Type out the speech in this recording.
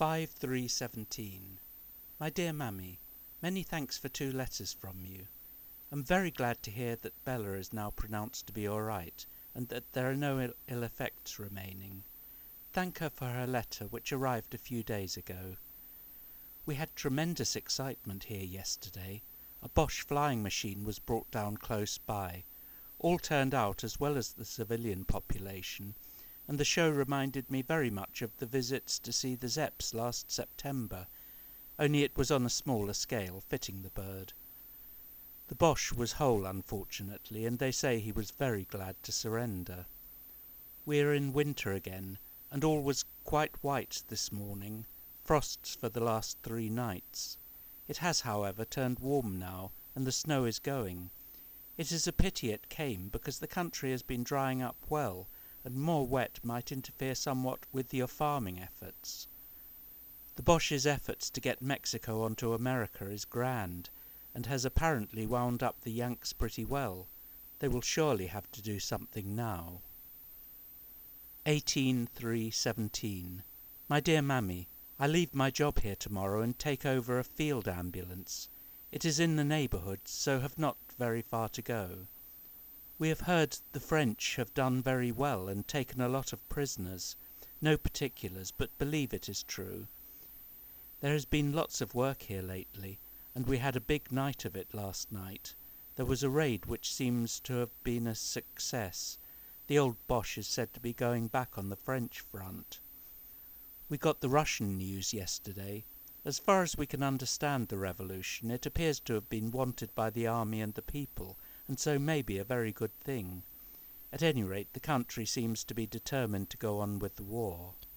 5-3-17. My dear Mammy, many thanks for 2 letters from you. I'm very glad to hear that Bella is now pronounced to be all right, and that there are no ill effects remaining. Thank her for her letter, which arrived a few days ago. We had tremendous excitement here yesterday. A Boche flying machine was brought down close by. All turned out as well as the civilian population, and the show reminded me very much of the visits to see the Zepps last September, only it was on a smaller scale, fitting the bird. The Boche was whole, unfortunately, and they say he was very glad to surrender. We are in winter again, and all was quite white this morning, frosts for the last 3 nights. It has, however, turned warm now, and the snow is going. It is a pity it came, because the country has been drying up well, and more wet might interfere somewhat with your farming efforts. The Boche's efforts to get Mexico onto America is grand, and has apparently wound up the Yanks pretty well. They will surely have to do something now. 18-3-17. My dear Mammy, I leave my job here tomorrow and take over a field ambulance. It is in the neighbourhood, so have not very far to go. We have heard the French have done very well and taken a lot of prisoners. No particulars, but believe it is true. There has been lots of work here lately, and we had a big night of it last night. There was a raid which seems to have been a success. The old Boche is said to be going back on the French front. We got the Russian news yesterday. As far as we can understand the revolution, it appears to have been wanted by the army and the people, and so may be a very good thing. At any rate, the country seems to be determined to go on with the war.